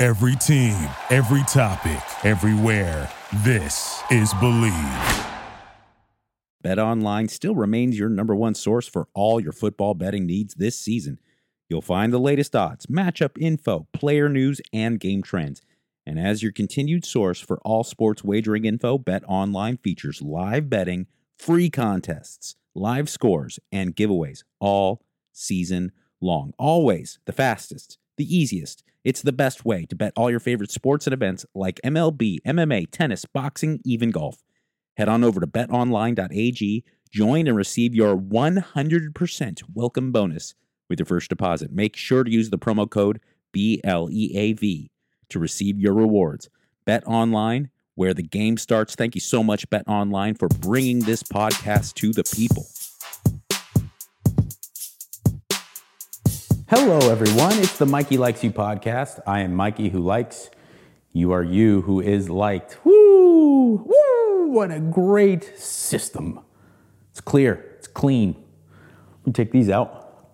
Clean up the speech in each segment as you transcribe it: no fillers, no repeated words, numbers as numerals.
Every team, every topic, everywhere. This is Believe. BetOnline still remains your number one source for all your football betting needs this season. You'll find the latest odds, matchup info, player news, and game trends. And as your continued source for all sports wagering info, BetOnline features live betting, free contests, live scores, and giveaways all season long. Always the fastest, the easiest. It's the best way to bet all your favorite sports and events like MLB, MMA, tennis, boxing, even golf. Head on over to betonline.ag, join and receive your 100% welcome bonus with your first deposit. Make sure to use the promo code BLEAV to receive your rewards. BetOnline, where the game starts. Thank you so much, BetOnline, for bringing this podcast to the people. Hello, everyone. It's the Mikey Likes You podcast. I am Mikey who likes. You are you who is liked. Woo! Woo! What a great system. It's clear. It's clean. Let me take these out.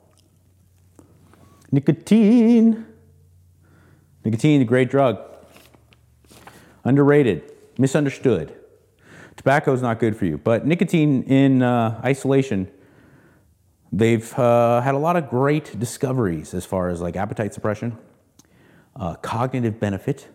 Nicotine. Nicotine, a great drug. Underrated. Misunderstood. Tobacco is not good for you. But nicotine in isolation, they've had a lot of great discoveries as far as like appetite suppression, cognitive benefit,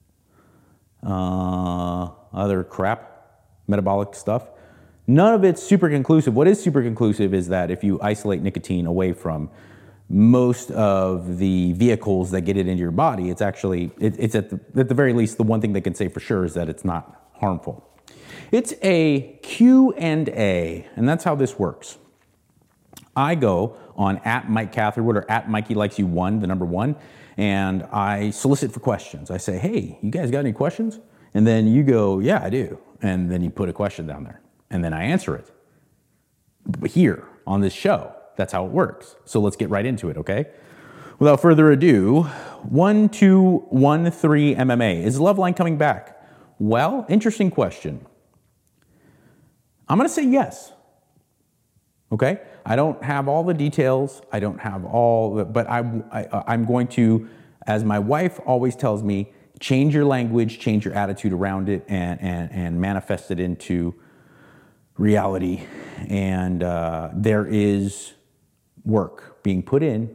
other crap, metabolic stuff. None of it's super conclusive. What is super conclusive is that if you isolate nicotine away from most of the vehicles that get it into your body, it's actually, it's at the very least, the one thing they can say for sure is that it's not harmful. It's a Q&A, and that's how this works. I go on at Mike Catherwood or at Mikey Likes You 1, the number 1, and I solicit for questions. I say, hey, you guys got any questions? And then you go, yeah, I do. And then you put a question down there, and then I answer it. Here on this show, that's how it works. So let's get right into it, okay? Without further ado, 1213 MMA. Is Loveline coming back? Well, interesting question. I'm going to say yes. Okay? I don't have all the details. I don't have all, but I'm going to, as my wife always tells me, change your language, change your attitude around it, and manifest it into reality. And there is work being put in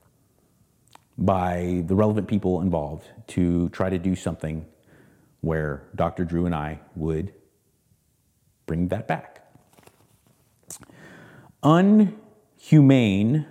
by the relevant people involved to try to do something where Dr. Drew and I would bring that back. Unhumane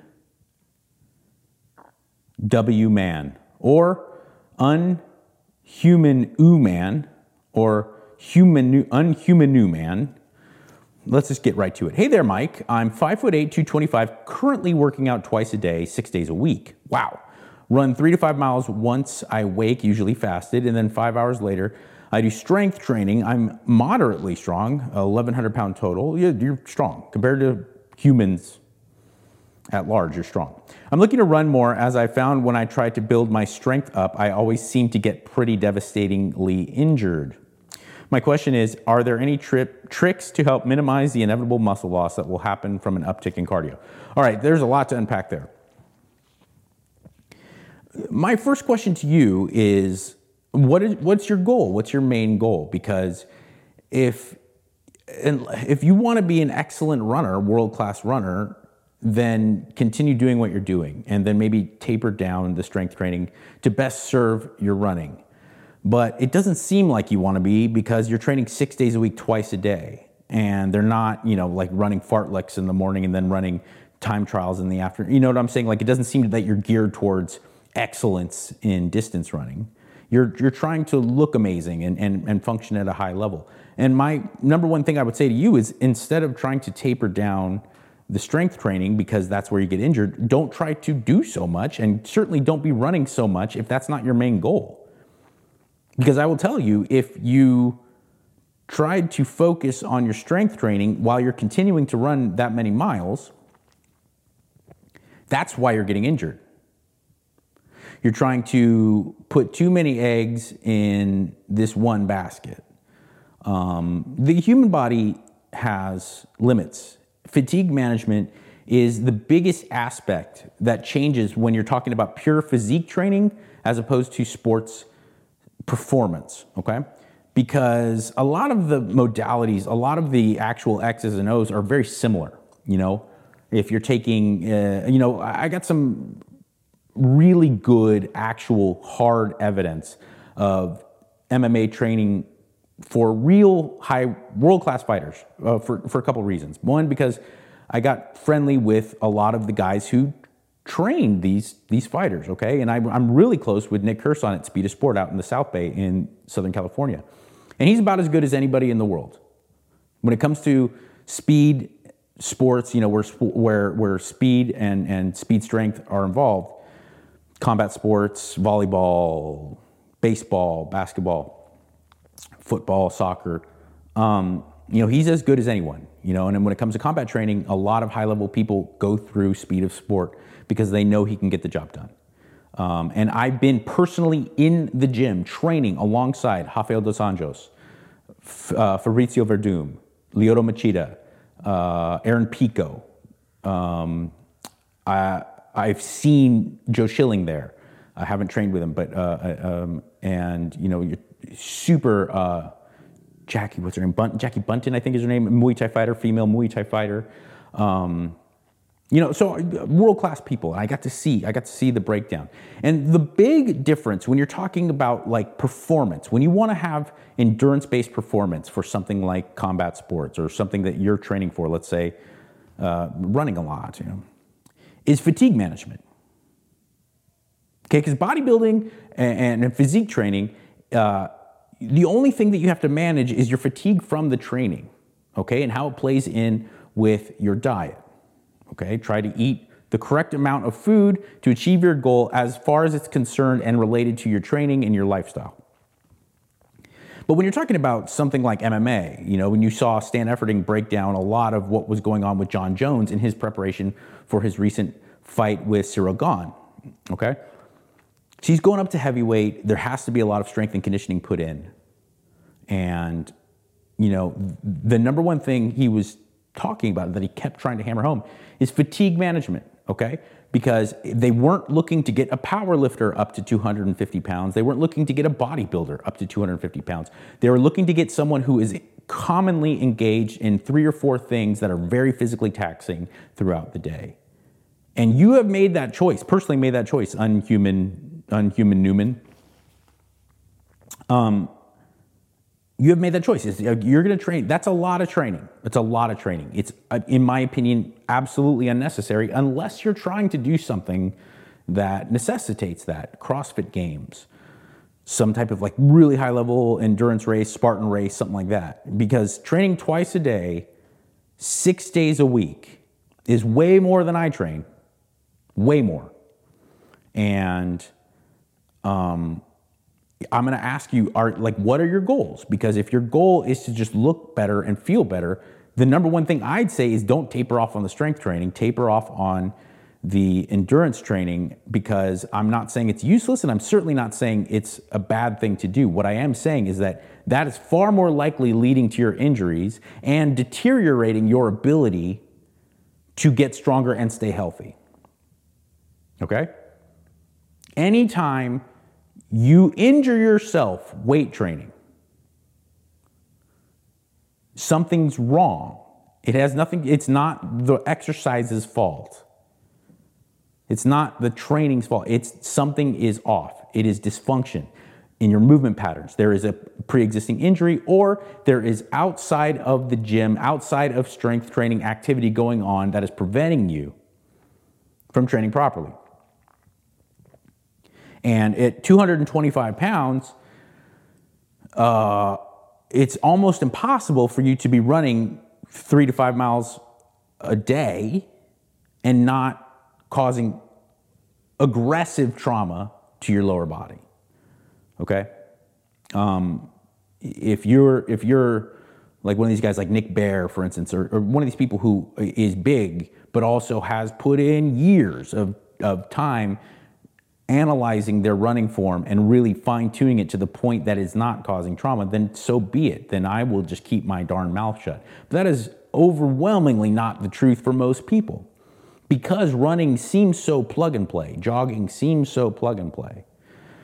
W-man, or unhuman U-man, or unhuman U-man. Let's just get right to it. Hey there, Mike. I'm 5'8", 225, currently working out twice a day, 6 days a week. Wow. Run 3 to 5 miles once I wake, usually fasted, and then 5 hours later, I do strength training. I'm moderately strong, 1,100 pound total. You're strong. Compared to humans at large, you're strong. I'm looking to run more, as I found when I tried to build my strength up, I always seem to get pretty devastatingly injured. My question is, are there any tricks to help minimize the inevitable muscle loss that will happen from an uptick in cardio? All right, there's a lot to unpack there. My first question to you is, what's your goal? What's your main goal? Because if you want to be an excellent runner, world-class runner, then continue doing what you're doing, and then maybe taper down the strength training to best serve your running. But it doesn't seem like you want to be, because you're training 6 days a week, twice a day, and they're not, like running fartleks in the morning and then running time trials in the afternoon. You know what I'm saying? Like, it doesn't seem that you're geared towards excellence in distance running. You're trying to look amazing and function at a high level. And my number one thing I would say to you is, instead of trying to taper down the strength training, because that's where you get injured, don't try to do so much, and certainly don't be running so much if that's not your main goal. Because I will tell you, if you tried to focus on your strength training while you're continuing to run that many miles, that's why you're getting injured. You're trying to put too many eggs in this one basket. The human body has limits. Fatigue management is the biggest aspect that changes when you're talking about pure physique training as opposed to sports performance, okay? Because a lot of the modalities, a lot of the actual X's and O's are very similar, you know? If you're taking, I got some really good, actual hard evidence of MMA training for real high world-class fighters for a couple reasons. One, because I got friendly with a lot of the guys who train these fighters, okay? And I'm really close with Nick Curson at Speed of Sport out in the South Bay in Southern California. And he's about as good as anybody in the world. When it comes to speed sports, where speed and speed strength are involved, combat sports, volleyball, baseball, basketball, football, soccer, he's as good as anyone, and then when it comes to combat training, a lot of high-level people go through Speed of Sport because they know he can get the job done. And I've been personally in the gym training alongside Rafael dos Anjos, Fabrizio Verdum, Lyoto Machida, Aaron Pico. I've seen Joe Schilling there. I haven't trained with him, but you're super Jackie. What's her name? Jackie Bunton, I think is her name. Muay Thai fighter, female Muay Thai fighter. So world-class people. I got to see the breakdown. And the big difference when you're talking about like performance, when you want to have endurance-based performance for something like combat sports or something that you're training for, let's say running a lot, is fatigue management. Okay, because bodybuilding and physique training, the only thing that you have to manage is your fatigue from the training, okay, and how it plays in with your diet. Okay, try to eat the correct amount of food to achieve your goal as far as it's concerned and related to your training and your lifestyle. But when you're talking about something like MMA, when you saw Stan Efferding break down a lot of what was going on with John Jones in his preparation for his recent fight with Cyril Gane, okay? So he's going up to heavyweight. There has to be a lot of strength and conditioning put in. And, the number one thing he was talking about that he kept trying to hammer home is fatigue management, okay? Because they weren't looking to get a power lifter up to 250 pounds. They weren't looking to get a bodybuilder up to 250 pounds. They were looking to get someone who is commonly engaged in 3 or 4 things that are very physically taxing throughout the day. And you have made that choice, personally made that choice, Unhuman Newman. You have made that choice. You're going to train. That's a lot of training. It's a lot of training. It's, in my opinion, absolutely unnecessary unless you're trying to do something that necessitates that. CrossFit Games, some type of like really high level endurance race, Spartan race, something like that. Because training twice a day, 6 days a week is way more than I train. Way more. And, I'm going to ask you, what are your goals? Because if your goal is to just look better and feel better, the number one thing I'd say is don't taper off on the strength training, taper off on the endurance training, because I'm not saying it's useless and I'm certainly not saying it's a bad thing to do. What I am saying is that is far more likely leading to your injuries and deteriorating your ability to get stronger and stay healthy. Okay? Anytime you injure yourself weight training, something's wrong. It has nothing, it's not the exercise's fault. It's not the training's fault. It's something is off. It is dysfunction in your movement patterns. There is a pre-existing injury, or there is outside of the gym, outside of strength training activity going on that is preventing you from training properly. And at 225 pounds, it's almost impossible for you to be running 3 to 5 miles a day and not causing aggressive trauma to your lower body. Okay? If you're like one of these guys like Nick Bare, for instance, or one of these people who is big but also has put in years of time analyzing their running form and really fine-tuning it to the point that it's not causing trauma, then so be it. Then I will just keep my darn mouth shut. But that is overwhelmingly not the truth for most people, because running seems so plug and play. Jogging seems so plug and play.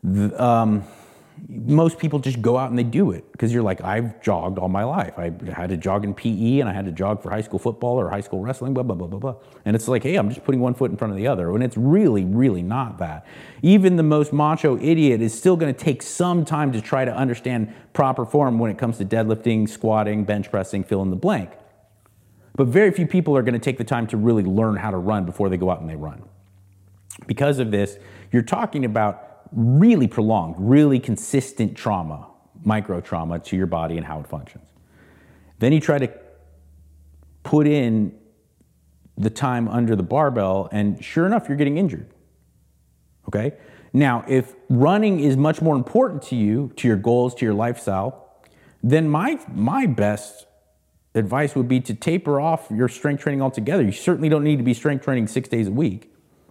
Most people just go out and they do it because you're like, I've jogged all my life. I had to jog in PE and I had to jog for high school football or high school wrestling, blah, blah, blah, blah, blah. And it's like, hey, I'm just putting one foot in front of the other. And it's really, really not that. Even the most macho idiot is still going to take some time to try to understand proper form when it comes to deadlifting, squatting, bench pressing, fill in the blank. But very few people are going to take the time to really learn how to run before they go out and they run. Because of this, you're talking about really prolonged, really consistent trauma, micro trauma to your body and how it functions. Then you try to put in the time under the barbell, and sure enough, you're getting injured. Okay? Now, if running is much more important to you, to your goals, to your lifestyle, then my best advice would be to taper off your strength training altogether. You certainly don't need to be strength training 6 days a week.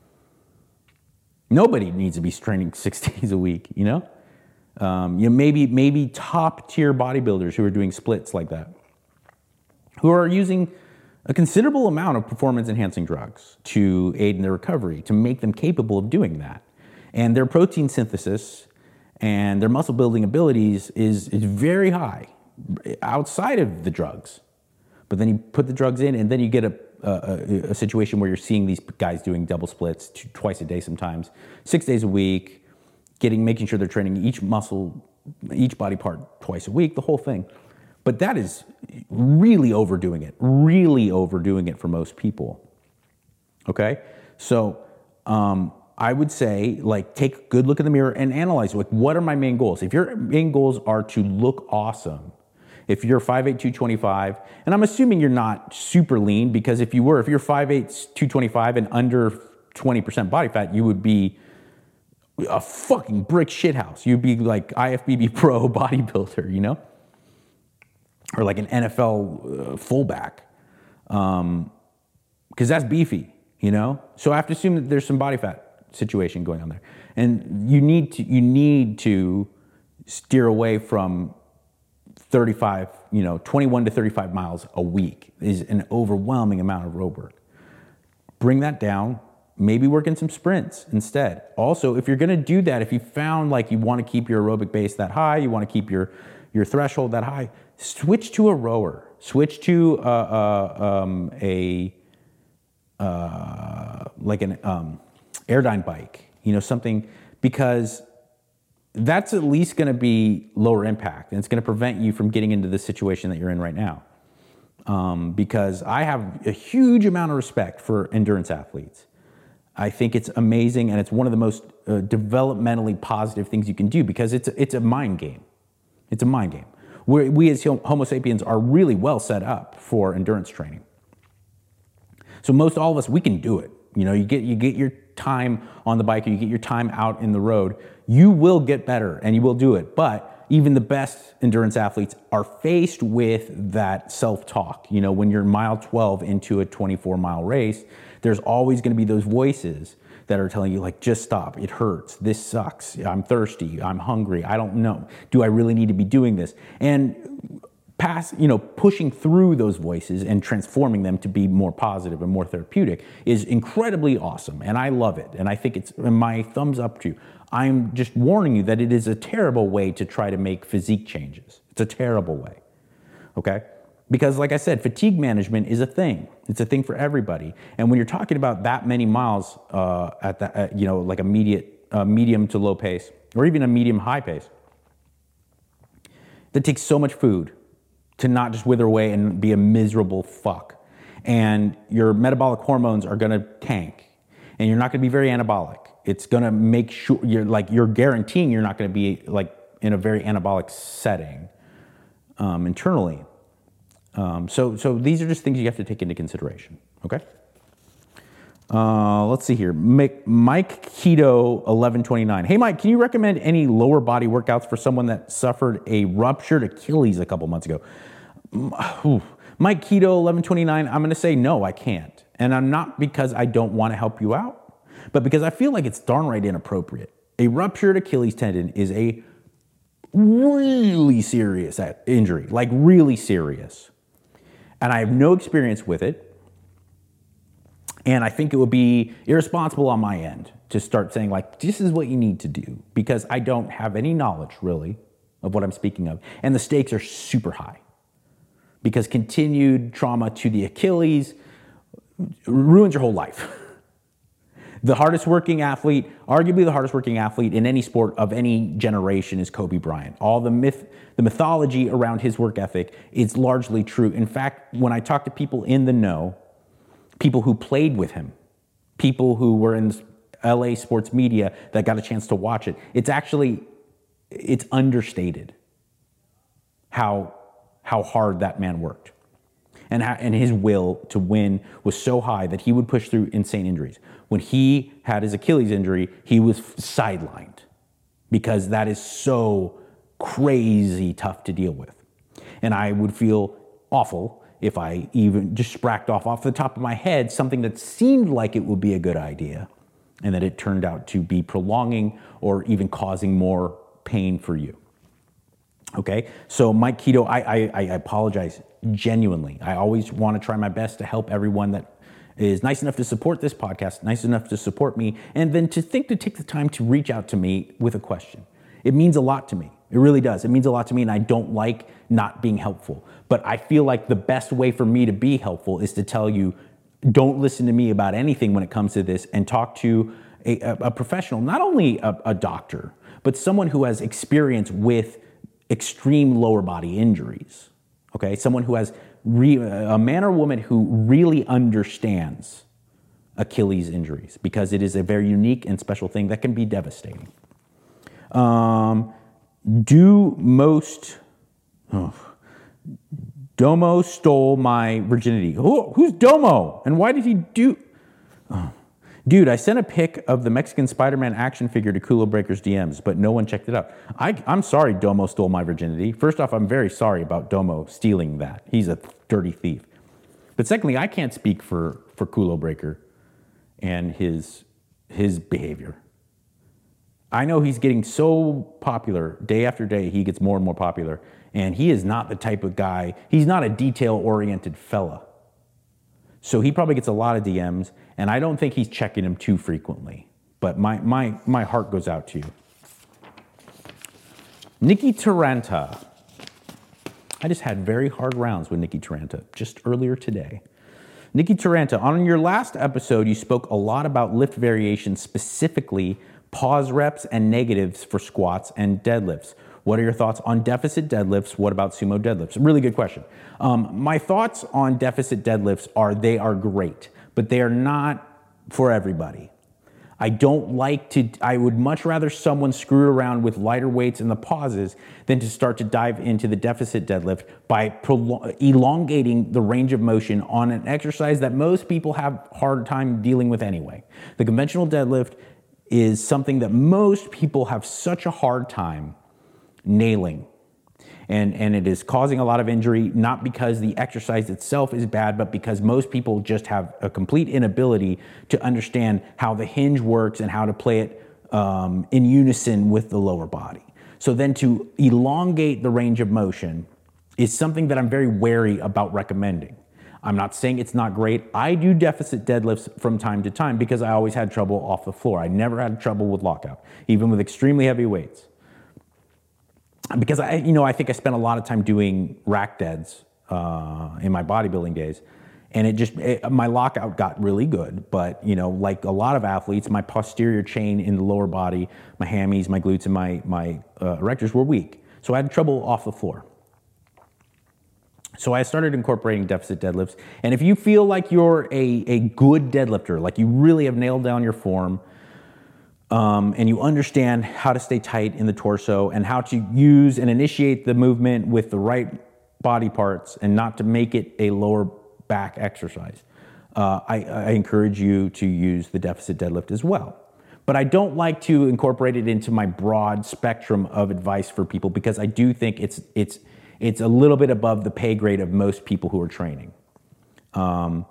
Nobody needs to be training 6 days a week, you know? Maybe top tier bodybuilders who are doing splits like that, who are using a considerable amount of performance enhancing drugs to aid in their recovery, to make them capable of doing that. And their protein synthesis and their muscle building abilities is very high outside of the drugs. But then you put the drugs in and then you get a situation where you're seeing these guys doing double splits twice a day sometimes, 6 days a week, making sure they're training each muscle, each body part twice a week, the whole thing. But that is really overdoing it for most people. Okay? So I would say, like, take a good look in the mirror and analyze, like, what are my main goals? If your main goals are to look awesome, if you're 5'8", 225, and I'm assuming you're not super lean, because if you're 5'8", 225 and under 20% body fat, you would be a fucking brick shithouse. You'd be like IFBB pro bodybuilder, you know? Or like an NFL fullback. Because that's beefy, you know? So I have to assume that there's some body fat situation going on there. And you need to steer away from 21 to 35 miles a week is an overwhelming amount of road work. Bring that down, maybe work in some sprints instead. Also, if you're gonna do that, if you found like you wanna keep your aerobic base that high, you wanna keep your threshold that high, switch to a rower. Switch to an Airdyne bike, something, because that's at least going to be lower impact, and it's going to prevent you from getting into the situation that you're in right now. Because I have a huge amount of respect for endurance athletes. I think it's amazing, and it's one of the most developmentally positive things you can do, because it's a mind game. It's a mind game. We as Homo sapiens are really well set up for endurance training. So most all of us, we can do it. You get your time on the bike, or you get your time out in the road, you will get better and you will do it. But even the best endurance athletes are faced with that self-talk. When you're mile 12 into a 24-mile race, there's always going to be those voices that are telling you, like, just stop, it hurts, this sucks, I'm thirsty, I'm hungry, I don't know, do I really need to be doing this? And pushing through those voices and transforming them to be more positive and more therapeutic is incredibly awesome, and I love it, and I think it's my thumbs up to you. I'm just warning you that it is a terrible way to try to make physique changes. It's a terrible way, okay? Because like I said, fatigue management is a thing. It's a thing for everybody. And when you're talking about that many miles like a medium to low pace, or even a medium high pace, that takes so much food to not just wither away and be a miserable fuck. And your metabolic hormones are gonna tank, and you're not gonna be very anabolic. It's gonna make sure you're guaranteeing you're not gonna be like in a very anabolic setting internally. So these are just things you have to take into consideration, okay? Let's see here. Mike Keto 1129. Hey Mike, can you recommend any lower body workouts for someone that suffered a ruptured Achilles a couple months ago? Mike Keto 1129, I'm gonna say no, I can't. And I'm not because I don't wanna help you out, but because I feel like it's darn right inappropriate. A ruptured Achilles tendon is a really serious injury, like really serious. And I have no experience with it. And I think it would be irresponsible on my end to start saying like, this is what you need to do, because I don't have any knowledge really of what I'm speaking of. And the stakes are super high because continued trauma to the Achilles ruins your whole life. The hardest working athlete, arguably the hardest working athlete in any sport of any generation, is Kobe Bryant. All the mythology around his work ethic is largely true. In fact, when I talk to people in the know, people who played with him, people who were in LA sports media that got a chance to watch it, it's understated how hard that man worked. And his will to win was so high that he would push through insane injuries. When he had his Achilles injury, he was sidelined because that is so crazy tough to deal with. And I would feel awful if I even just spracked off the top of my head something that seemed like it would be a good idea, and that it turned out to be prolonging or even causing more pain for you. Okay, so Mike Quito, I apologize genuinely. I always want to try my best to help everyone that is nice enough to support this podcast, nice enough to support me, and then to take the time to reach out to me with a question. It means a lot to me. It really does. It means a lot to me, and I don't like not being helpful. But I feel like the best way for me to be helpful is to tell you, don't listen to me about anything when it comes to this, and talk to a professional, not only a doctor, but someone who has experience with extreme lower body injuries. Okay, someone who has a man or woman who really understands Achilles injuries, because it is a very unique and special thing that can be devastating. Domo stole my virginity. Who's Domo? And why did he do? Dude, I sent a pic of the Mexican Spider-Man action figure to Kulo Breaker's DMs, but no one checked it out. I'm sorry Domo stole my virginity. First off, I'm very sorry about Domo stealing that. He's a dirty thief. But secondly, I can't speak for Kulo Breaker and his behavior. I know he's getting so popular day after day. He gets more and more popular. And he is not the type of guy, he's not a detail-oriented fella. So he probably gets a lot of DMs, and I don't think he's checking them too frequently. But my heart goes out to you. Nikki Taranta. I just had very hard rounds with Nikki Taranta just earlier today. Nikki Taranta, on your last episode, you spoke a lot about lift variations, specifically pause reps and negatives for squats and deadlifts. What are your thoughts on deficit deadlifts? What about sumo deadlifts? Really good question. My thoughts on deficit deadlifts are they are great, but they are not for everybody. I would much rather someone screw around with lighter weights in the pauses than to start to dive into the deficit deadlift by elongating the range of motion on an exercise that most people have a hard time dealing with anyway. The conventional deadlift is something that most people have such a hard time nailing. And it is causing a lot of injury, not because the exercise itself is bad, but because most people just have a complete inability to understand how the hinge works and how to play it in unison with the lower body. So then to elongate the range of motion is something that I'm very wary about recommending. I'm not saying it's not great. I do deficit deadlifts from time to time because I always had trouble off the floor. I never had trouble with lockout, even with extremely heavy weights. Because I think I spent a lot of time doing rack deads in my bodybuilding days, and my lockout got really good. But like a lot of athletes, my posterior chain in the lower body, my hammies, my glutes, and my erectors were weak, so I had trouble off the floor. So I started incorporating deficit deadlifts. And if you feel like you're a good deadlifter, like you really have nailed down your form, and you understand how to stay tight in the torso and how to use and initiate the movement with the right body parts and not to make it a lower back exercise, I encourage you to use the deficit deadlift as well. But I don't like to incorporate it into my broad spectrum of advice for people because I do think it's a little bit above the pay grade of most people who are training. I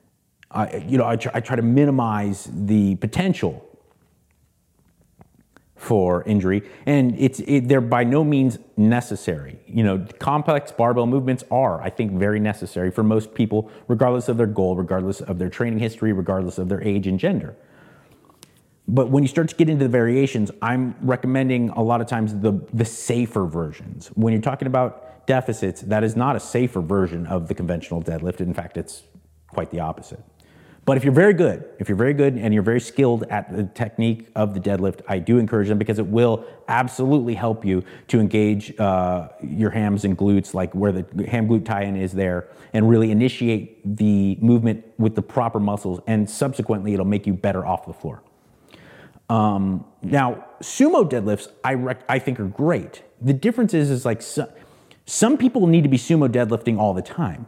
try to minimize the potential for injury, and they're by no means necessary. Complex barbell movements are, I think, very necessary for most people, regardless of their goal, regardless of their training history, regardless of their age and gender. But when you start to get into the variations, I'm recommending a lot of times the safer versions. When you're talking about deficits, that is not a safer version of the conventional deadlift. In fact, it's quite the opposite. But if you're very good and you're very skilled at the technique of the deadlift, I do encourage them because it will absolutely help you to engage your hams and glutes, like where the ham glute tie-in is there, and really initiate the movement with the proper muscles, and subsequently it'll make you better off the floor. Now, sumo deadlifts, I think are great. The difference is like some people need to be sumo deadlifting all the time.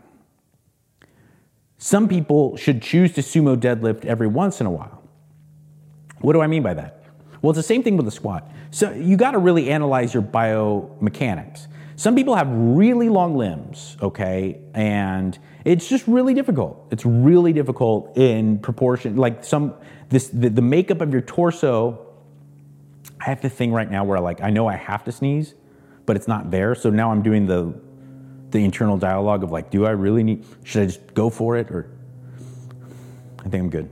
Some people should choose to sumo deadlift every once in a while. What do I mean by that? Well, it's the same thing with the squat. So you got to really analyze your biomechanics. Some people have really long limbs, okay? And it's just really difficult. It's really difficult in proportion, like the makeup of your torso. I have the thing right now where I know I have to sneeze, but it's not there. So now I'm doing the internal dialogue of like, do I really need, should I just go for it? Or I think I'm good.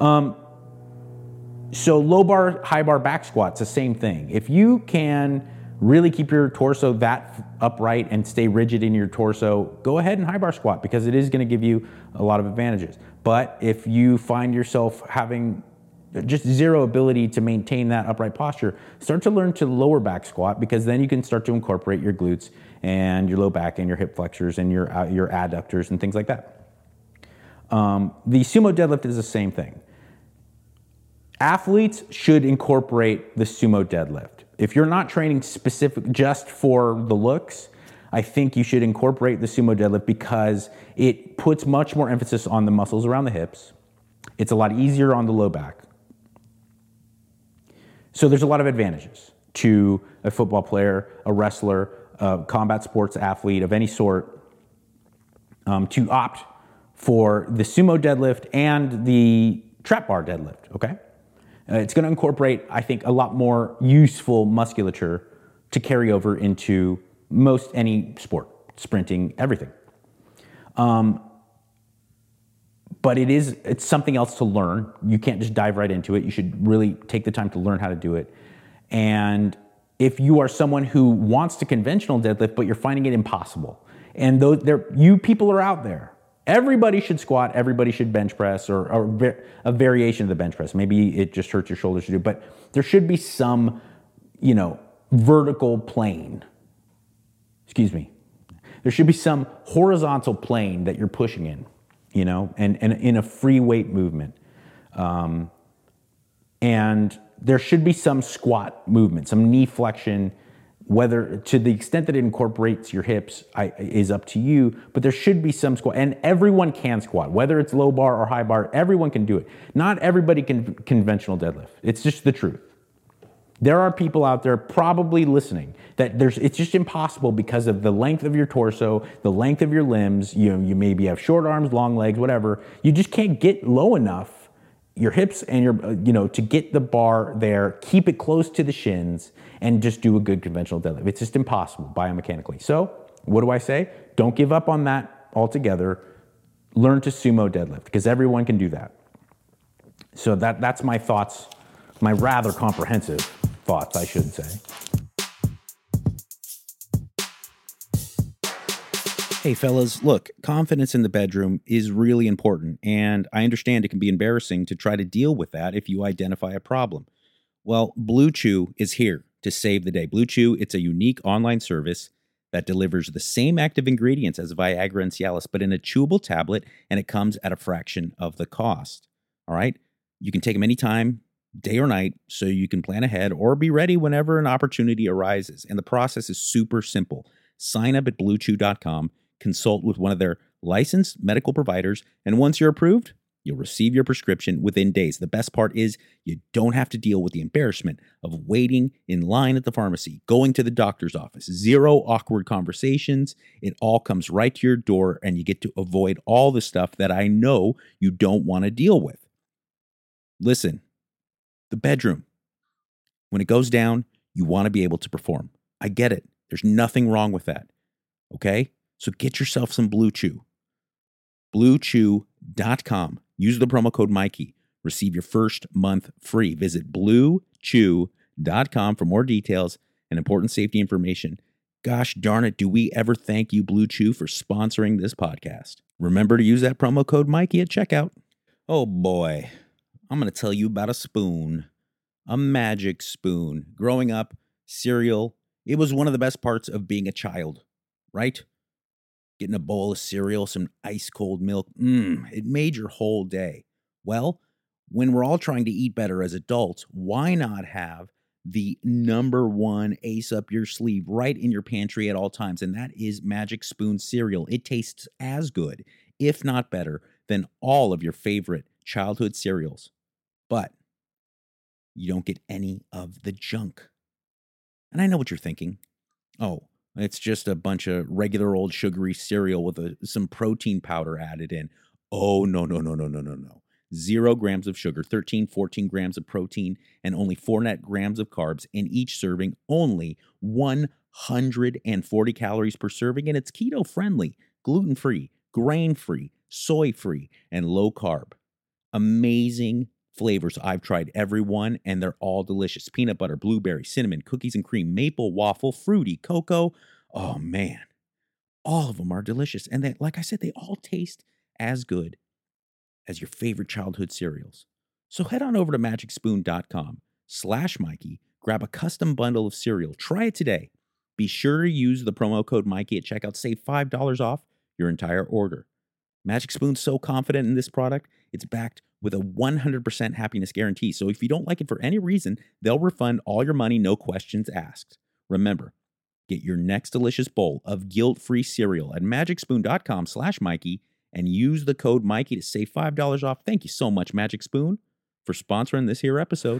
So low bar, high bar back squats, the same thing. If you can really keep your torso that upright and stay rigid in your torso, go ahead and high bar squat because it is going to give you a lot of advantages. But if you find yourself having just zero ability to maintain that upright posture, start to learn to lower back squat, because then you can start to incorporate your glutes and your low back and your hip flexors and your adductors and things like that. The sumo deadlift is the same thing. Athletes should incorporate the sumo deadlift. If you're not training specific just for the looks, I think you should incorporate the sumo deadlift because it puts much more emphasis on the muscles around the hips. It's a lot easier on the low back. So there's a lot of advantages to a football player, a wrestler, a combat sports athlete of any sort to opt for the sumo deadlift and the trap bar deadlift, okay? It's going to incorporate, I think, a lot more useful musculature to carry over into most any sport, sprinting, everything. But it's something else to learn. You can't just dive right into it. You should really take the time to learn how to do it. And if you are someone who wants to conventional deadlift, but you're finding it impossible, and you people are out there, everybody should squat, everybody should bench press, or a variation of the bench press. Maybe it just hurts your shoulders to do, but there should be some, vertical plane. Excuse me. There should be some horizontal plane that you're pushing in, and in a free weight movement. And there should be some squat movement, some knee flexion, whether to the extent that it incorporates your hips is up to you, but there should be some squat. And everyone can squat, whether it's low bar or high bar, everyone can do it. Not everybody can conventional deadlift. It's just the truth. There are people out there probably listening that it's just impossible because of the length of your torso, the length of your limbs. You maybe have short arms, long legs, whatever. You just can't get low enough your hips and your, to get the bar there, keep it close to the shins, and just do a good conventional deadlift. It's just impossible biomechanically. So what do I say? Don't give up on that altogether. Learn to sumo deadlift because everyone can do that. So that's my thoughts, my rather comprehensive thoughts, I should say. Hey fellas, look, confidence in the bedroom is really important, and I understand it can be embarrassing to try to deal with that if you identify a problem. Well, Blue Chew is here to save the day. Blue Chew, it's a unique online service that delivers the same active ingredients as Viagra and Cialis, but in a chewable tablet, and it comes at a fraction of the cost. All right? You can take them anytime, day or night, so you can plan ahead or be ready whenever an opportunity arises. And the process is super simple. Sign up at BlueChew.com, consult with one of their licensed medical providers, and once you're approved, you'll receive your prescription within days. The best part is you don't have to deal with the embarrassment of waiting in line at the pharmacy, going to the doctor's office, zero awkward conversations. It all comes right to your door, and you get to avoid all the stuff that I know you don't want to deal with. Listen, the bedroom, when it goes down, you want to be able to perform. I get it. There's nothing wrong with that. Okay? So get yourself some Blue Chew. BlueChew.com. Use the promo code Mikey. Receive your first month free. Visit BlueChew.com for more details and important safety information. Gosh darn it, do we ever thank you, Blue Chew, for sponsoring this podcast. Remember to use that promo code Mikey at checkout. Oh boy, I'm going to tell you about a spoon. A magic spoon. Growing up, cereal, it was one of the best parts of being a child, right? Getting a bowl of cereal, some ice cold milk, it made your whole day. Well, when we're all trying to eat better as adults, why not have the number one ace up your sleeve right in your pantry at all times? And that is Magic Spoon cereal. It tastes as good, if not better, than all of your favorite childhood cereals. But you don't get any of the junk. And I know what you're thinking. Oh, it's just a bunch of regular old sugary cereal with some protein powder added in. Oh, no. 0 grams of sugar, 13, 14 grams of protein, and only 4 net grams of carbs in each serving, only 140 calories per serving, and it's keto-friendly, gluten-free, grain-free, soy-free, and low-carb. Amazing flavors. I've tried every one, and they're all delicious. Peanut butter, blueberry, cinnamon, cookies and cream, maple, waffle, fruity, cocoa. Oh, man. All of them are delicious, and they, like I said, they all taste as good as your favorite childhood cereals. So head on over to magicspoon.com/Mikey, grab a custom bundle of cereal, try it today. Be sure to use the promo code Mikey at checkout, save $5 off your entire order. Magic Spoon's so confident in this product, it's backed with a 100% happiness guarantee. So if you don't like it for any reason, they'll refund all your money, no questions asked. Remember, get your next delicious bowl of guilt-free cereal at magicspoon.com/Mikey and use the code Mikey to save $5 off. Thank you so much, Magic Spoon, for sponsoring this here episode.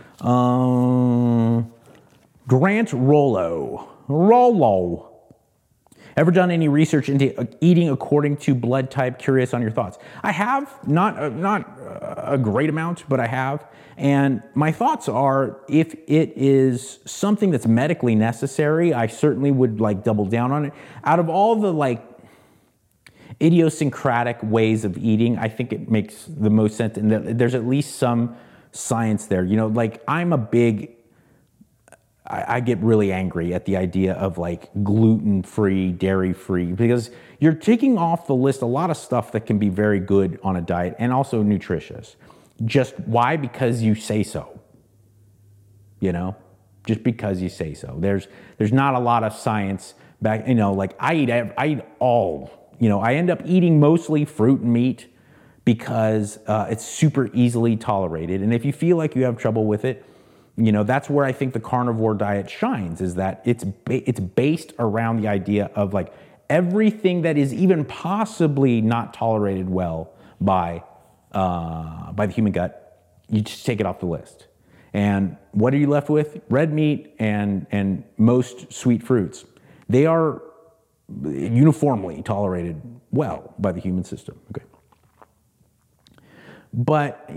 Grant Rollo. Ever done any research into eating according to blood type? Curious on your thoughts. I have, not a great amount, but I have. And my thoughts are, if it is something that's medically necessary, I certainly would double down on it. Out of all the idiosyncratic ways of eating, I think it makes the most sense, and there's at least some science there. I get really angry at the idea of gluten-free, dairy-free, because you're taking off the list a lot of stuff that can be very good on a diet and also nutritious. Just why? Because you say so. Just because you say so. There's not a lot of science back. I eat all. I end up eating mostly fruit and meat because it's super easily tolerated. And if you feel like you have trouble with it, that's where I think the carnivore diet shines, is that it's based around the idea of everything that is even possibly not tolerated well by the human gut, you just take it off the list. And what are you left with? Red meat and most sweet fruits. They are uniformly tolerated well by the human system. Okay. But,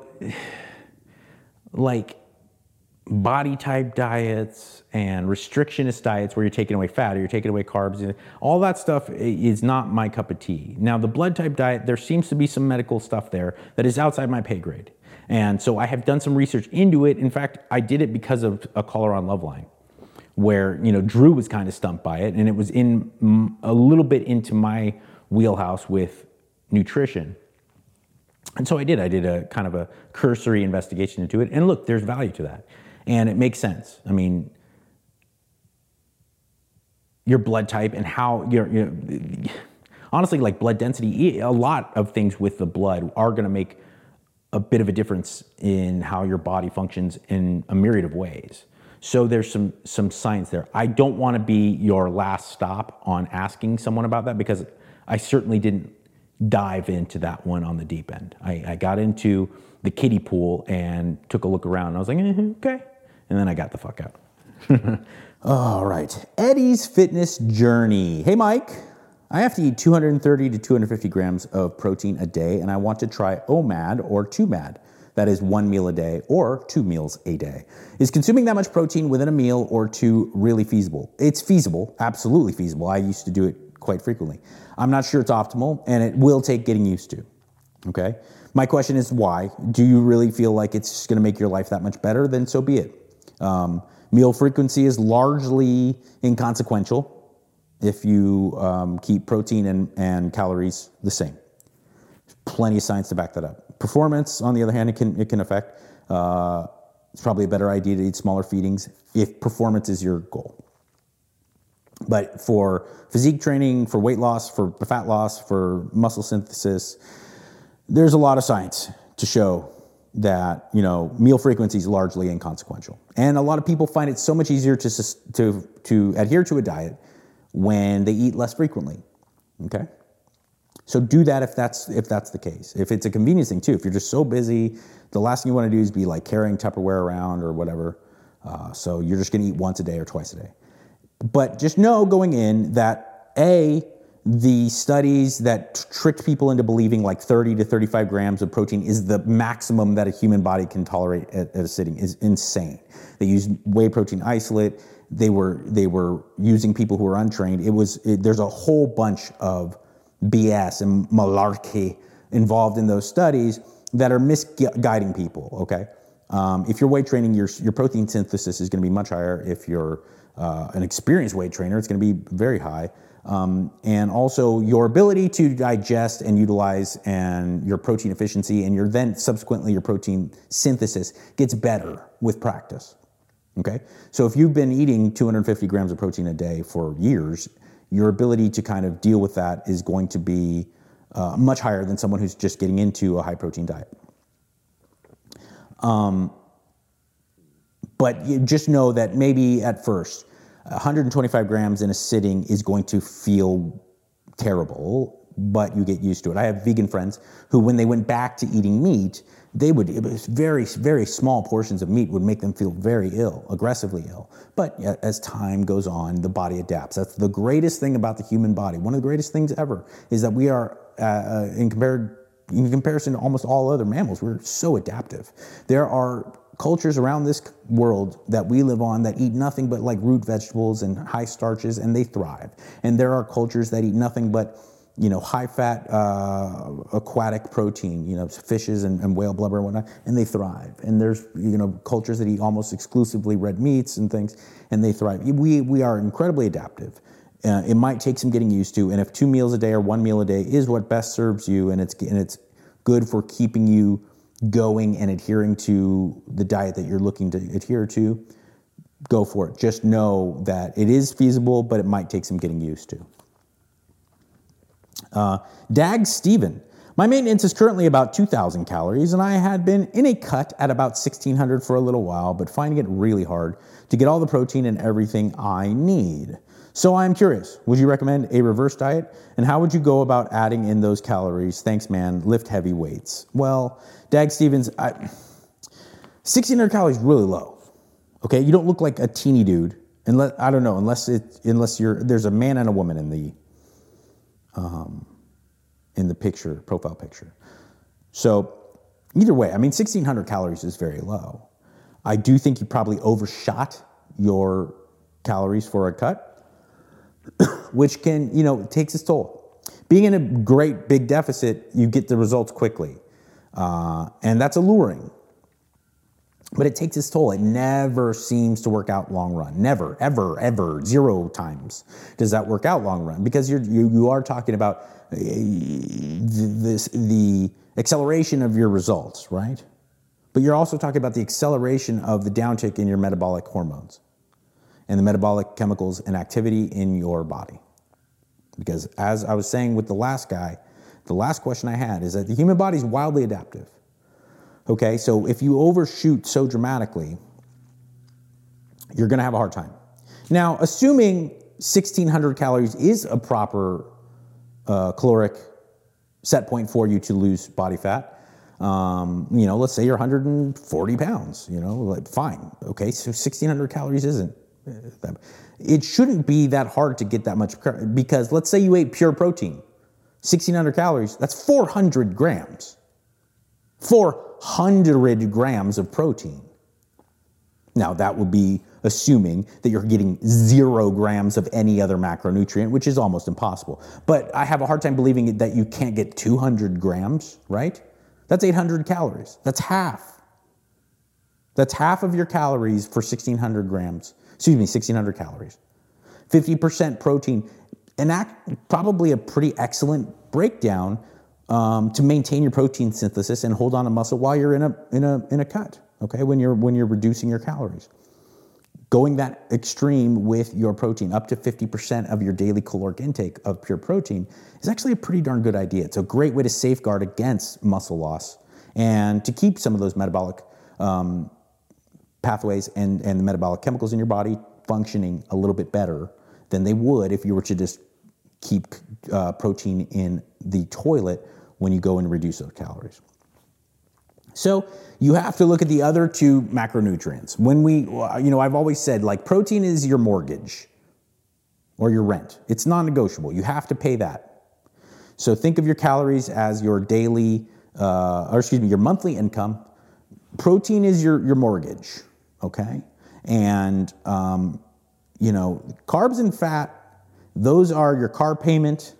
body type diets and restrictionist diets where you're taking away fat or you're taking away carbs, all that stuff is not my cup of tea. Now, the blood type diet, there seems to be some medical stuff there that is outside my pay grade. And so I have done some research into it. In fact, I did it because of a caller on Loveline where, Drew was kind of stumped by it, and it was in a little bit into my wheelhouse with nutrition. And so I did a kind of a cursory investigation into it. And look, there's value to that. And it makes sense. I mean, your blood type and how honestly, blood density, a lot of things with the blood are going to make a bit of a difference in how your body functions in a myriad of ways. So there's some science there. I don't want to be your last stop on asking someone about that, because I certainly didn't dive into that one on the deep end. I got into the kiddie pool and took a look around, and I was like, okay. And then I got the fuck out. All right. Eddie's Fitness Journey. Hey, Mike. I have to eat 230 to 250 grams of protein a day, and I want to try OMAD or 2MAD. That is 1 meal a day or 2 meals a day. Is consuming that much protein within a meal or two really feasible? It's feasible, absolutely feasible. I used to do it quite frequently. I'm not sure it's optimal, and it will take getting used to, okay? My question is why? Do you really feel like it's going to make your life that much better? Then so be it. Meal frequency is largely inconsequential if you keep protein and calories the same. Plenty of science to back that up. Performance, on the other hand, it can affect. It's probably a better idea to eat smaller feedings if performance is your goal. But for physique training, for weight loss, for fat loss, for muscle synthesis, there's a lot of science to show that, meal frequency is largely inconsequential. And a lot of people find it so much easier to adhere to a diet when they eat less frequently. Okay? So do that if that's the case. If it's a convenience thing too, if you're just so busy, the last thing you want to do is be like carrying Tupperware around or whatever. So you're just going to eat once a day or twice a day. But just know going in that the studies that tricked people into believing like 30 to 35 grams of protein is the maximum that a human body can tolerate at a sitting is insane. They used whey protein isolate. They were using people who were untrained. There's a whole bunch of BS and malarkey involved in those studies that are misguiding people, okay? If you're weight training, your protein synthesis is going to be much higher. If you're an experienced weight trainer, it's going to be very high. And also your ability to digest and utilize and your protein efficiency and subsequently your protein synthesis gets better with practice, okay? So if you've been eating 250 grams of protein a day for years, your ability to kind of deal with that is going to be much higher than someone who's just getting into a high protein diet. But you just know that maybe at first, 125 grams in a sitting is going to feel terrible, but you get used to it. I have vegan friends who, when they went back to eating meat, it was very, very small portions of meat would make them feel very ill, aggressively ill. But as time goes on, the body adapts. That's the greatest thing about the human body. One of the greatest things ever is that we are, in comparison to almost all other mammals, we're so adaptive. There are cultures around this world that we live on that eat nothing but like root vegetables and high starches, and they thrive. And there are cultures that eat nothing but high fat aquatic protein, fishes and whale blubber and whatnot, and they thrive. And there's cultures that eat almost exclusively red meats and things, and they thrive. We are incredibly adaptive. It might take some getting used to, and if 2 meals a day or 1 meal a day is what best serves you, and it's good for keeping you going and adhering to the diet that you're looking to adhere to, go for it. Just know that it is feasible, but it might take some getting used to. Dag Steven. My maintenance is currently about 2,000 calories, and I had been in a cut at about 1,600 for a little while, but finding it really hard to get all the protein and everything I need. So I'm curious, would you recommend a reverse diet? And how would you go about adding in those calories? Thanks, man. Lift heavy weights. Well, Dag Stevens, 1,600 calories is really low. Okay, you don't look like a teeny dude, unless there's a man and a woman in the picture, profile picture. So either way, 1,600 calories is very low. I do think you probably overshot your calories for a cut, which can, takes its toll. Being in a great big deficit, you get the results quickly. And that's alluring. But it takes its toll. It never seems to work out long run. Never, ever, ever, 0 times does that work out long run, because you are talking about the acceleration of your results, right? But you're also talking about the acceleration of the downtick in your metabolic hormones and the metabolic chemicals and activity in your body. Because as I was saying with the last guy, the last question I had is that the human body is wildly adaptive. Okay, so if you overshoot so dramatically, you're going to have a hard time. Now, assuming 1,600 calories is a proper caloric set point for you to lose body fat, let's say you're 140 pounds, fine. Okay, so 1,600 calories isn't that. It shouldn't be that hard to get that much, because let's say you ate pure protein, 1,600 calories, that's 400 grams. 400 grams of protein. Now, that would be assuming that you're getting 0 grams of any other macronutrient, which is almost impossible. But I have a hard time believing that you can't get 200 grams, right? That's 800 calories. That's half. That's half of your calories for 1,600 calories. 50% protein, and probably a pretty excellent breakdown to maintain your protein synthesis and hold on to muscle while you're in a cut. Okay, when you're reducing your calories. Going that extreme with your protein, up to 50% of your daily caloric intake of pure protein, is actually a pretty darn good idea. It's a great way to safeguard against muscle loss and to keep some of those metabolic pathways and the metabolic chemicals in your body functioning a little bit better than they would if you were to just keep protein in the toilet when you go and reduce those calories. So you have to look at the other two macronutrients. I've always said, like, protein is your mortgage or your rent. It's non-negotiable. You have to pay that. So think of your calories as your your monthly income. Protein is your mortgage, okay? And, carbs and fat, those are your car payment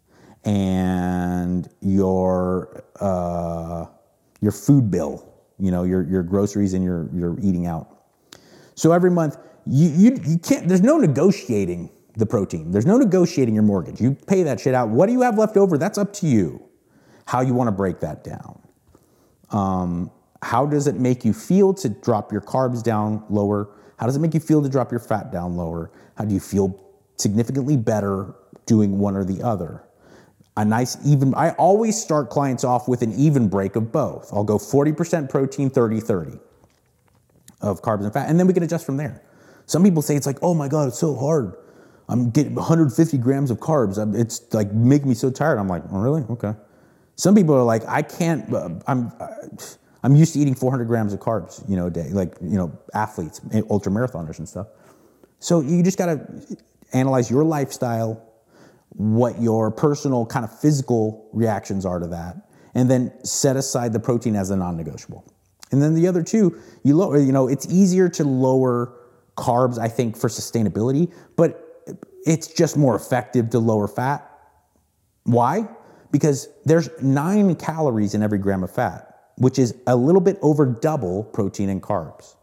and your food bill, your groceries and your eating out. So every month, you can't, there's no negotiating the protein. There's no negotiating your mortgage. You pay that shit out. What do you have left over? That's up to you, how you want to break that down. How does it make you feel to drop your carbs down lower? How does it make you feel to drop your fat down lower? How do you feel significantly better doing one or the other? I always start clients off with an even break of both. I'll go 40% protein, 30-30 of carbs and fat, and then we can adjust from there. Some people say it's like, oh my God, it's so hard. I'm getting 150 grams of carbs. It's like making me so tired. I'm like, oh, really? Okay. Some people are like, I can't, I'm used to eating 400 grams of carbs, a day, like, athletes, ultra marathoners and stuff. So you just got to analyze your lifestyle, what your personal kind of physical reactions are to that, and then set aside the protein as a non-negotiable. And then the other two, you lower, it's easier to lower carbs, I think, for sustainability, but it's just more effective to lower fat. Why? Because there's 9 calories in every gram of fat, which is a little bit over double protein and carbs.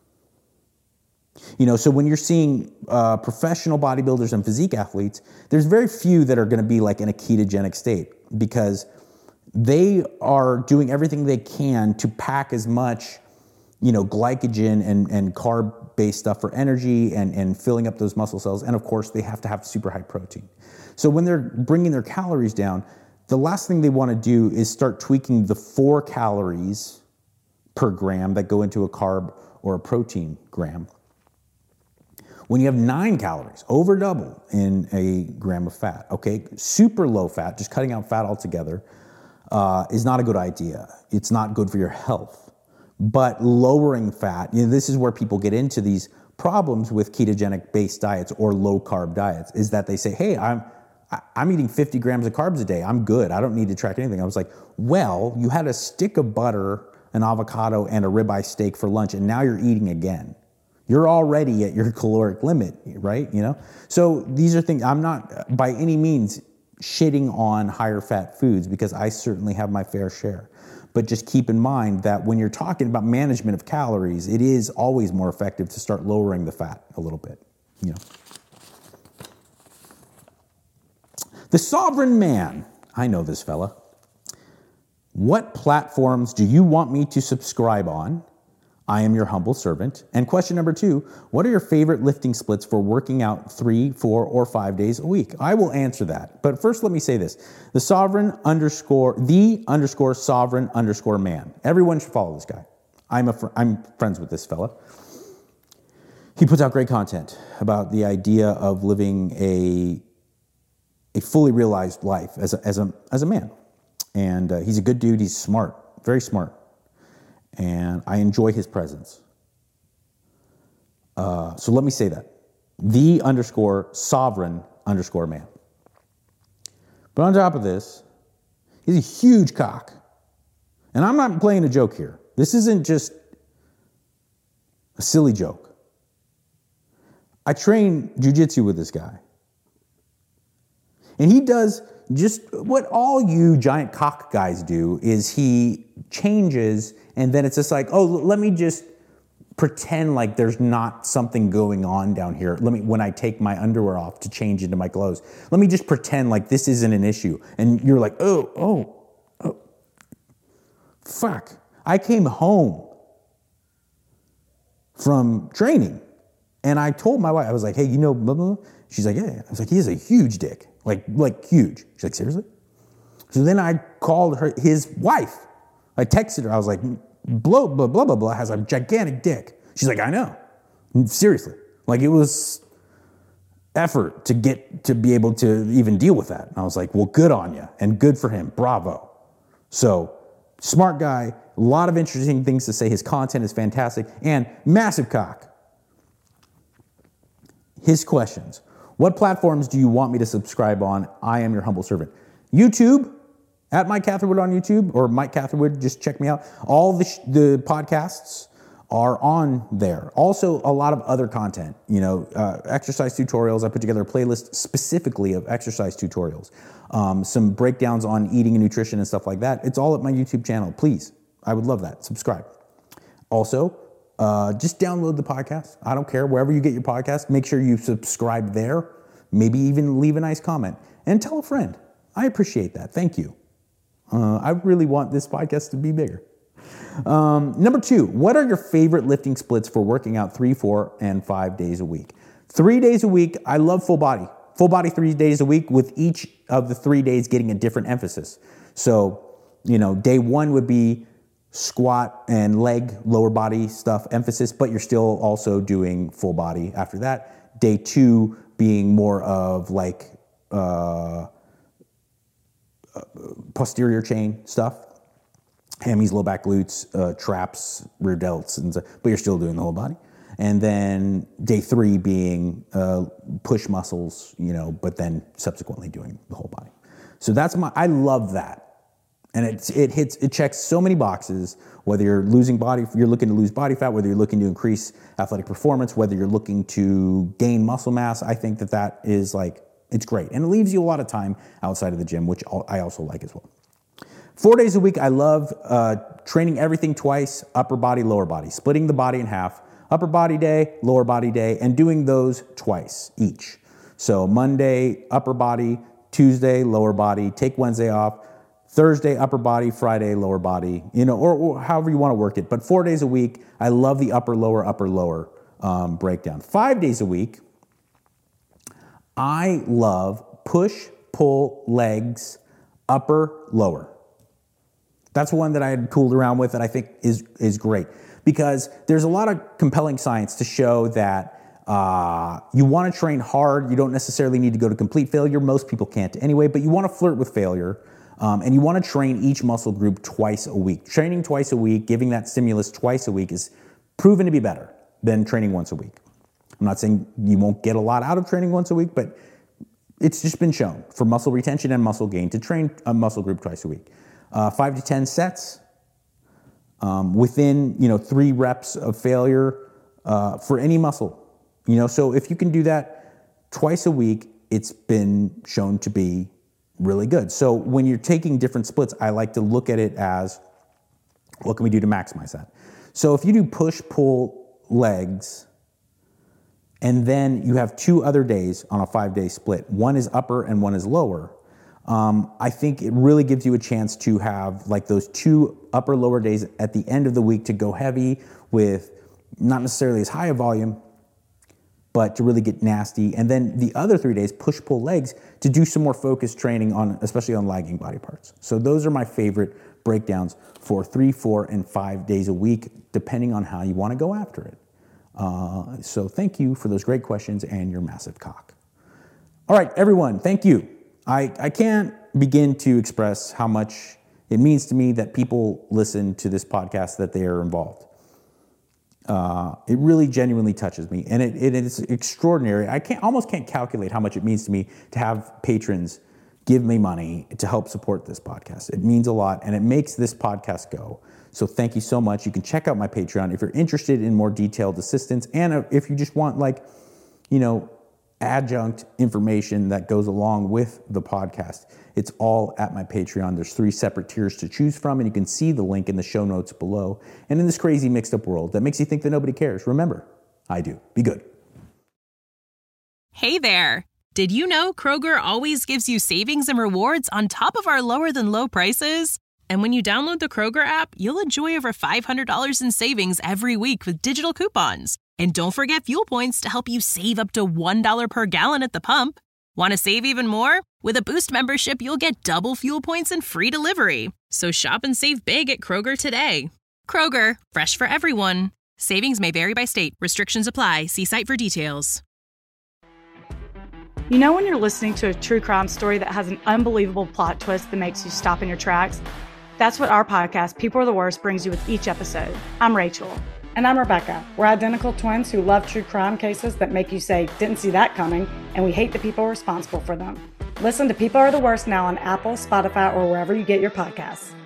So when you're seeing professional bodybuilders and physique athletes, there's very few that are going to be like in a ketogenic state because they are doing everything they can to pack as much, glycogen and carb-based stuff for energy and filling up those muscle cells. And of course, they have to have super high protein. So when they're bringing their calories down, the last thing they want to do is start tweaking the 4 calories per gram that go into a carb or a protein gram. When you have 9 calories, over double in a gram of fat, okay? Super low fat, just cutting out fat altogether, is not a good idea. It's not good for your health. But lowering fat, this is where people get into these problems with ketogenic-based diets or low-carb diets, is that they say, hey, I'm eating 50 grams of carbs a day. I'm good. I don't need to track anything. I was like, well, you had a stick of butter, an avocado, and a ribeye steak for lunch, and now you're eating again. You're already at your caloric limit, right? So these are things, I'm not by any means shitting on higher fat foods because I certainly have my fair share. But just keep in mind that when you're talking about management of calories, it is always more effective to start lowering the fat a little bit, The Sovereign Man. I know this fella. What platforms do you want me to subscribe on? I am your humble servant. And question number 2, what are your favorite lifting splits for working out 3, 4, or 5 days a week? I will answer that. But first, let me say this. The Sovereign _man. Everyone should follow this guy. I'm friends with this fella. He puts out great content about the idea of living a fully realized life as a man. And he's a good dude. He's smart, very smart. And I enjoy his presence. So let me say that. The _sovereign_man. But on top of this, he's a huge cock. And I'm not playing a joke here. This isn't just a silly joke. I train jiu-jitsu with this guy. And he does just what all you giant cock guys do, is he changes, and then it's just like, oh, let me just pretend like there's not something going on down here. When I take my underwear off to change into my clothes, let me just pretend like this isn't an issue. And you're like, oh, fuck. I came home from training and I told my wife, I was like, hey, blah, blah, blah. She's like, yeah. I was like, he has a huge dick, like huge. She's like, seriously? So then I called his wife. I texted her. I was like, blah, blah, blah, blah, blah, has a gigantic dick. She's like, I know. Seriously. Like, it was effort to get to be able to even deal with that. And I was like, well, good on you and good for him. Bravo. So, smart guy, a lot of interesting things to say. His content is fantastic and massive cock. His questions. What platforms do you want me to subscribe on? I am your humble servant. YouTube, at Mike Catherwood on YouTube, or Mike Catherwood, just check me out. All the podcasts are on there. Also, a lot of other content, exercise tutorials. I put together a playlist specifically of exercise tutorials. Some breakdowns on eating and nutrition and stuff like that. It's all at my YouTube channel. Please, I would love that. Subscribe. Also, just download the podcast. I don't care. Wherever you get your podcast, make sure you subscribe there. Maybe even leave a nice comment. And tell a friend. I appreciate that. Thank you. I really want this podcast to be bigger. Number 2, what are your favorite lifting splits for working out 3, 4, and 5 days a week? 3 days a week, I love full body. Full body 3 days a week, with each of the 3 days getting a different emphasis. So, day 1 would be squat and leg, lower body stuff emphasis, but you're still also doing full body after that. Day 2 being more of like posterior chain stuff. Hammies, low back glutes, traps, rear delts, but you're still doing the whole body. And then day 3 being push muscles, but then subsequently doing the whole body. So I love that. And it checks so many boxes, whether you're looking to lose body fat, whether you're looking to increase athletic performance, whether you're looking to gain muscle mass. I think that is it's great. And it leaves you a lot of time outside of the gym, which I also like as well. 4 days a week, I love training everything twice, upper body, lower body, splitting the body in half, upper body day, lower body day, and doing those twice each. So Monday, upper body, Tuesday, lower body, take Wednesday off, Thursday, upper body, Friday, lower body, or however you want to work it. But 4 days a week, I love the upper, lower breakdown. 5 days a week, I love push, pull, legs, upper, lower. That's one that I had tooled around with that I think is great, because there's a lot of compelling science to show that you want to train hard. You don't necessarily need to go to complete failure. Most people can't anyway, but you want to flirt with failure, and you want to train each muscle group twice a week. Training twice a week, giving that stimulus twice a week is proven to be better than training once a week. I'm not saying you won't get a lot out of training once a week, but it's just been shown for muscle retention and muscle gain to train a muscle group twice a week. 5 to 10 sets within 3 reps of failure for any muscle. So if you can do that twice a week, it's been shown to be really good. So when you're taking different splits, I like to look at it as, what can we do to maximize that? So if you do push, pull, legs, and then you have 2 other days on a 5-day split, one is upper and one is lower, I think it really gives you a chance to have those 2 upper lower days at the end of the week to go heavy with not necessarily as high a volume, but to really get nasty. And then the other 3 days, push, pull, legs, to do some more focused training especially on lagging body parts. So those are my favorite breakdowns for 3, 4, and 5 days a week, depending on how you want to go after it. So thank you for those great questions and your massive cock. All right, everyone, thank you. I can't begin to express how much it means to me that people listen to this podcast, that they are involved. It really genuinely touches me, and it is extraordinary. I almost can't calculate how much it means to me to have patrons give me money to help support this podcast. It means a lot, and it makes this podcast go. So thank you so much. You can check out my Patreon if you're interested in more detailed assistance, and if you just want adjunct information that goes along with the podcast. It's all at my Patreon. There's 3 separate tiers to choose from, and you can see the link in the show notes below. And in this crazy mixed up world that makes you think that nobody cares, remember, I do. Be good. Hey there. Did you know Kroger always gives you savings and rewards on top of our lower than low prices? And when you download the Kroger app, you'll enjoy over $500 in savings every week with digital coupons. And don't forget fuel points to help you save up to $1 per gallon at the pump. Want to save even more? With a Boost membership, you'll get double fuel points and free delivery. So shop and save big at Kroger today. Kroger, fresh for everyone. Savings may vary by state. Restrictions apply. See site for details. You know when you're listening to a true crime story that has an unbelievable plot twist that makes you stop in your tracks? That's what our podcast, People Are the Worst, brings you with each episode. I'm Rachel. And I'm Rebecca. We're identical twins who love true crime cases that make you say, didn't see that coming, and we hate the people responsible for them. Listen to People Are the Worst now on Apple, Spotify, or wherever you get your podcasts.